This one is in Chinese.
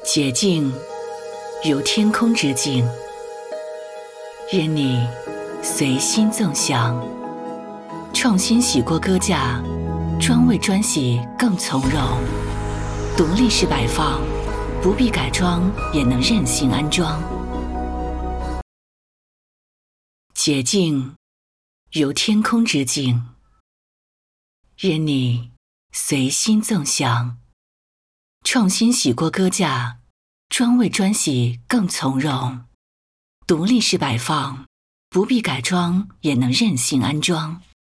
洁净如天空之镜，任你随心纵享。创新洗锅歌架，专为专洗更从容。独立式摆放，不必改装也能任性安装。洁净如天空之镜，任你随心纵享。创新洗锅歌架，专为专洗更从容。独立式摆放，不必改装也能任性安装。